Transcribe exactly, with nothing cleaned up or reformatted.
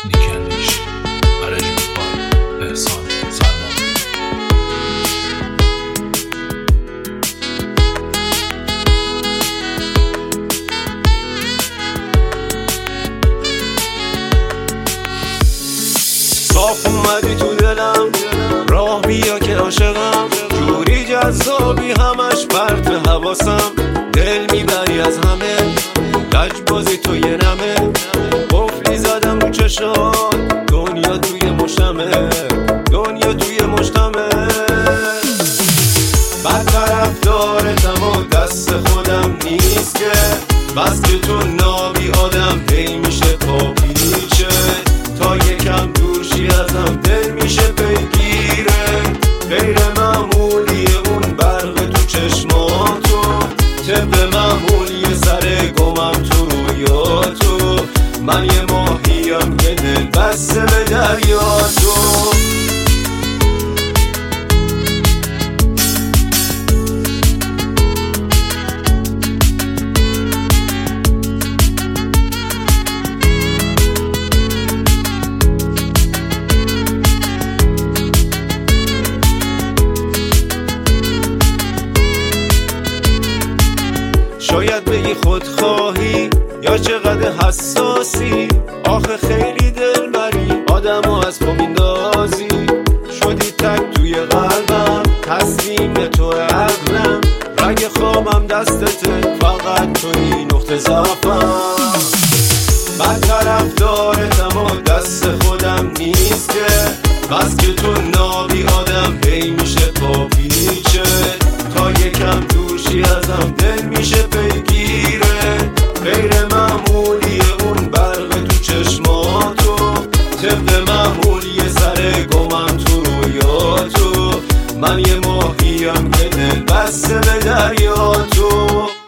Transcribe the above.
نیکندیش عرج بخار احسان سلمان. صاف اومدی تو دلم، راه بیا که عاشقم، جوری جذابی همش پرت حواسم، دل میبری از همه، لجبازی تو یه نمه، قفلی زدم رو چشات، دنیا توی مشتمه، دنیا توی مشتمه. بد طرفدارتم و دست خودم نیست که، بس که تو نابی آدم هی میشه پاپیچه، تا یکم دوشی ازم دل میشه پیگیره، غیر معمولی اون برق تو چشماتو، طبق معمول یه سر گمم تو رویاتو، من یه ماهیم که دل بسته به دریاتو. شاید بگی خودخواهی یا چقدر حساسی، آخه خیلی دلبری آدمو از پا میندازی، شدی تک توی قلبم، تسلیم تو عقلم، رگ خوابم دستته، فقط توی نقطه ضعفم. من طرفدارتم و دست خودم نیست که، بس که تو نابی آدم هی میشه پاپیچه، تا یکم دوشی ازم دل میشه پیگیره، غیر معمولی اون برق تو چشماتو، طبق معمول یه سر گمم تو رویاتو، من یه ماهیم که دل بسته به دریاتو.